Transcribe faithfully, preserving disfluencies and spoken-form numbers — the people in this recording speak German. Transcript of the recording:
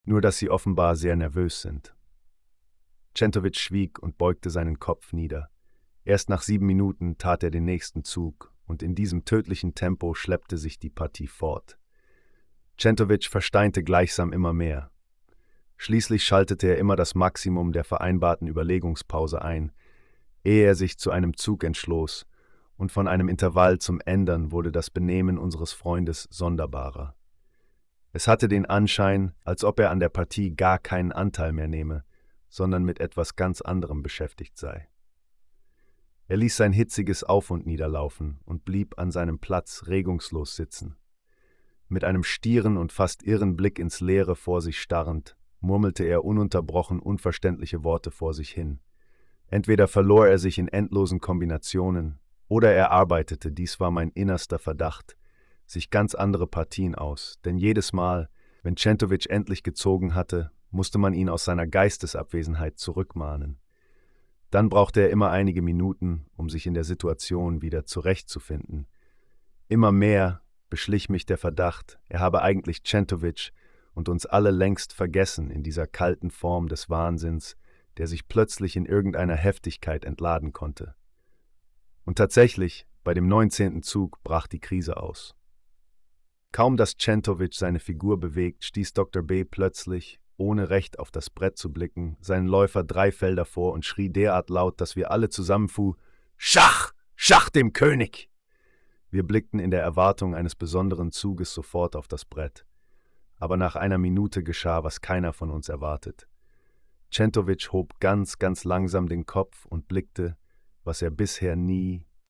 nur dass sie offenbar sehr nervös sind. Centovic schwieg und beugte seinen Kopf nieder. Erst nach sieben Minuten tat er den nächsten Zug, und in diesem tödlichen Tempo schleppte sich die Partie fort. Centovic versteinte gleichsam immer mehr. Schließlich schaltete er immer das Maximum der vereinbarten Überlegungspause ein, ehe er sich zu einem Zug entschloss, und von einem Intervall zum Ändern wurde das Benehmen unseres Freundes sonderbarer. Es hatte den Anschein, als ob er an der Partie gar keinen Anteil mehr nehme, sondern mit etwas ganz anderem beschäftigt sei. Er ließ sein hitziges Auf und Niederlaufen und blieb an seinem Platz regungslos sitzen. Mit einem stieren und fast irren Blick ins Leere vor sich starrend, murmelte er ununterbrochen unverständliche Worte vor sich hin. Entweder verlor er sich in endlosen Kombinationen, oder er arbeitete, dies war mein innerster Verdacht, sich ganz andere Partien aus, denn jedes Mal, wenn Centovic endlich gezogen hatte, musste man ihn aus seiner Geistesabwesenheit zurückmahnen. Dann brauchte er immer einige Minuten, um sich in der Situation wieder zurechtzufinden. Immer mehr beschlich mich der Verdacht, er habe eigentlich Centovic und uns alle längst vergessen in dieser kalten Form des Wahnsinns, der sich plötzlich in irgendeiner Heftigkeit entladen konnte. Und tatsächlich, bei dem neunzehnten Zug brach die Krise aus. Kaum dass Centovic seine Figur bewegt, stieß Doktor B. plötzlich, ohne recht auf das Brett zu blicken, seinen Läufer drei Felder vor und schrie derart laut, dass wir alle zusammenfuhr: »Schach! Schach dem König!« Wir blickten in der Erwartung eines besonderen Zuges sofort auf das Brett. Aber nach einer Minute geschah, was keiner von uns erwartet. Centovic hob ganz, ganz langsam den Kopf und blickte, was er bisher nie,